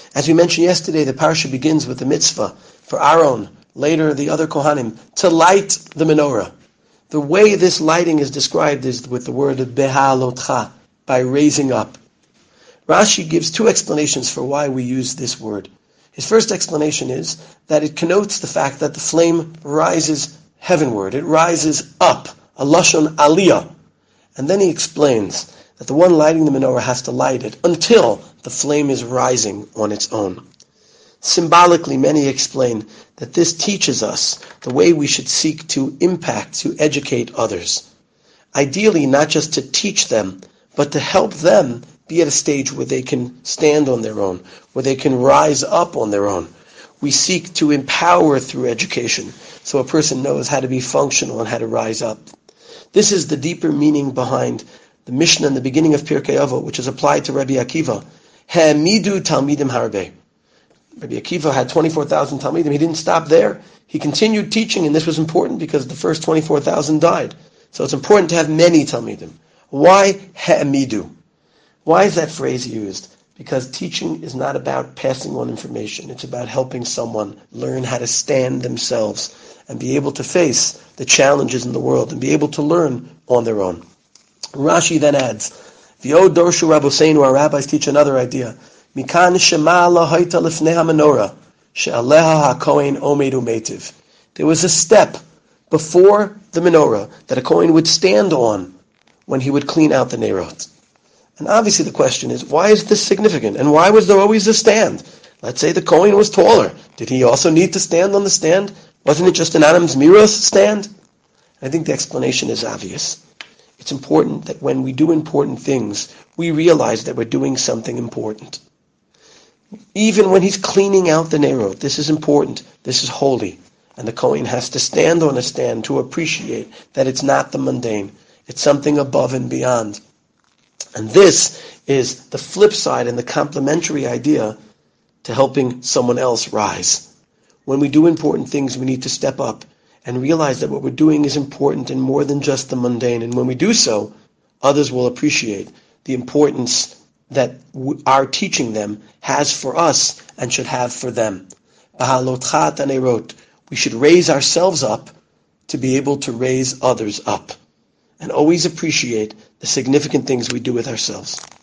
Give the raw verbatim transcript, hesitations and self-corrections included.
As we mentioned yesterday, the parsha begins with the mitzvah for Aaron, later the other Kohanim, to light the menorah. The way this lighting is described is with the word behalotcha, by raising up. Rashi gives two explanations for why we use this word. His first explanation is that it connotes the fact that the flame rises heavenward. It rises up, a lashon aliyah. And then he explains that the one lighting the menorah has to light it until the flame is rising on its own. Symbolically, many explain that this teaches us the way we should seek to impact, to educate others. Ideally, not just to teach them, but to help them be at a stage where they can stand on their own, where they can rise up on their own. We seek to empower through education, so a person knows how to be functional and how to rise up. This is the deeper meaning behind the Mishnah in the beginning of Pirkei Avot, which is applied to Rabbi Akiva. Ha'amidu talmidim harbe. Rabbi Akiva had twenty-four thousand talmidim. He didn't stop there. He continued teaching, and this was important because the first twenty-four thousand died. So it's important to have many talmidim. Why ha'amidu? Why is that phrase used? Because teaching is not about passing on information. It's about helping someone learn how to stand themselves and be able to face the challenges in the world and be able to learn on their own. Rashi then adds, V'od dorshu rabboseinu, our rabbis teach another idea. Mikan shema lahaita lifnei hamenorah, she'aleha hakohen omed umetiv. There was a step before the menorah that a kohen would stand on when he would clean out the nerot. And obviously the question is, why is this significant? And why was there always a stand? Let's say the kohen was taller. Did he also need to stand on the stand? Wasn't it just an Adam Zmiros stand? I think the explanation is obvious. It's important that when we do important things, we realize that we're doing something important. Even when he's cleaning out the nerot, this is important, this is holy. And the kohen has to stand on a stand to appreciate that it's not the mundane. It's something above and beyond. And this is the flip side and the complementary idea to helping someone else rise. When we do important things, we need to step up and realize that what we're doing is important and more than just the mundane. And when we do so, others will appreciate the importance that our teaching them has for us and should have for them. We should raise ourselves up to be able to raise others up. And always appreciate the significant things we do with ourselves.